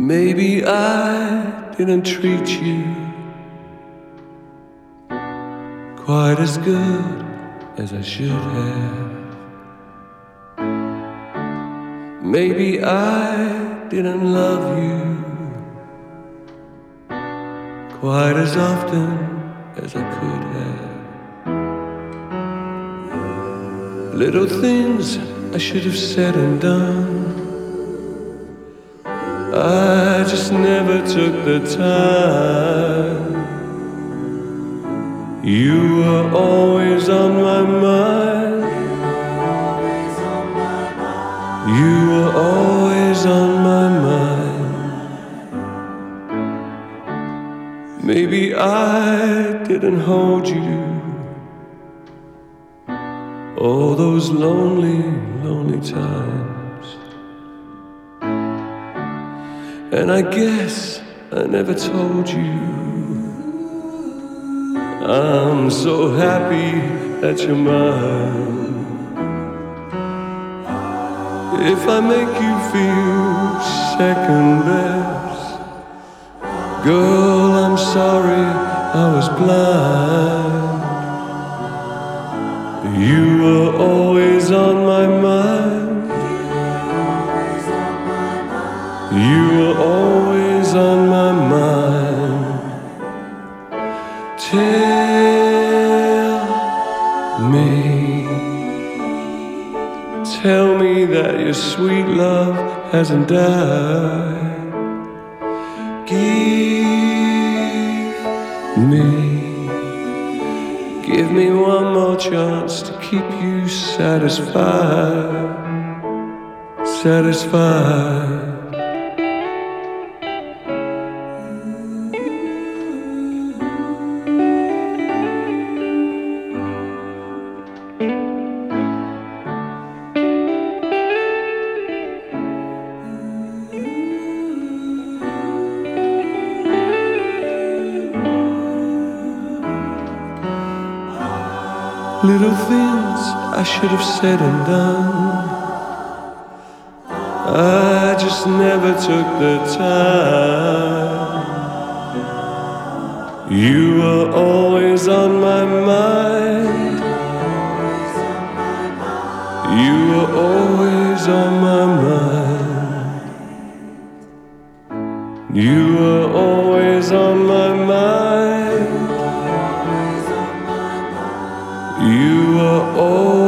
Maybe I didn't treat you quite as good as I should have. Maybe I didn't love you quite as often as I could have. Little things I should have said and done, I just never took the time. You were always on my mind. You were always on my mind. Maybe I didn't hold you all those lonely, lonely times. And I guess I never told you I'm so happy that you're mine. If I make you feel second best, girl, I'm sorry I was blind. You were always on my mind. You were always on my mind. Tell me that your sweet love hasn't died. Give me one more chance to keep you satisfied, satisfied. Little things I should have said and done, I just never took the time. You were always on my mind. You were always on my mind. You were always on my mind. You are all